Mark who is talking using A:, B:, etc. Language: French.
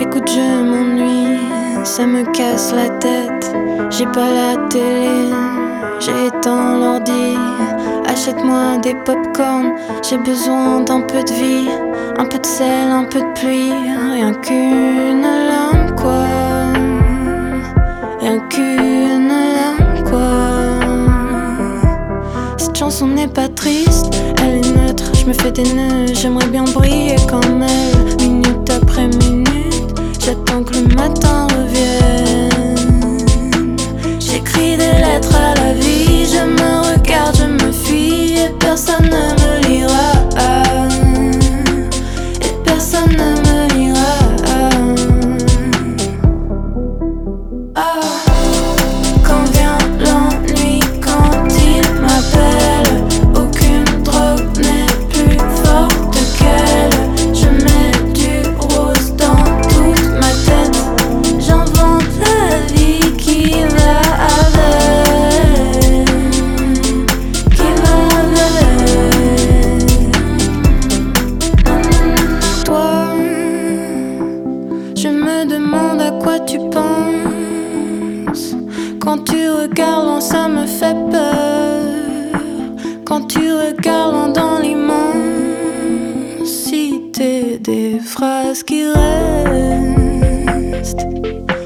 A: Écoute, je m'ennuie, ça me casse la tête. J'ai pas la télé, j'ai éteint l'ordi. Achète-moi des pop-corn, j'ai besoin d'un peu de vie. Un peu de sel, un peu de pluie. Rien qu'une larme, quoi. Rien qu'une larme, quoi. Cette chanson n'est pas triste, elle est neutre. Je me fais des nœuds, j'aimerais bien briller comme elle. Minute après minute, j'attends que le matin revienne. J'écris des lettres à la vie, je me regarde, je me fuis. Et personne ne me lira. Et personne ne me lira. Quand vient l'ennui, quand il m'appelle, aucune drogue n'est plus forte qu'elle. Je mets du rose dans toute ma tête. J'invente la vie qui va avec. Qui va avec. Toi, je me demande à quoi tu penses. Quand tu regardes loin, ça me fait peur. Quand tu regardes loin dans l'immensité des phrases qui restent.